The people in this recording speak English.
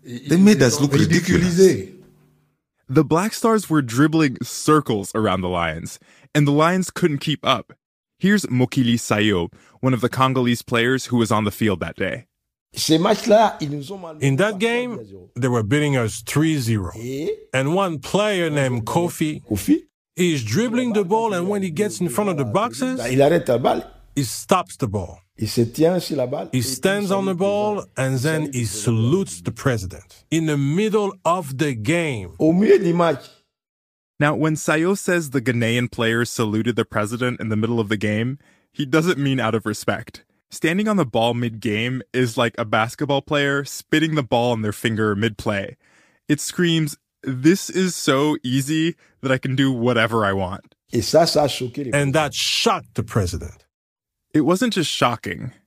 They made us look ridiculous. The Black Stars were dribbling circles around the Lions, and the Lions couldn't keep up. Here's Mokili Sayo, one of the Congolese players who was on the field that day. In that game, they were beating us 3-0. And one player named Kofi is dribbling the ball, and when he gets in front of the boxes, he stops the ball. He stands on the ball, and then he salutes the president in the middle of the game. Now, when Sayo says the Ghanaian players saluted the president in the middle of the game, he doesn't mean out of respect. Standing on the ball mid-game is like a basketball player spitting the ball on their finger mid-play. It screams, "This is so easy that I can do whatever I want." And that shocked the president. It wasn't just shocking.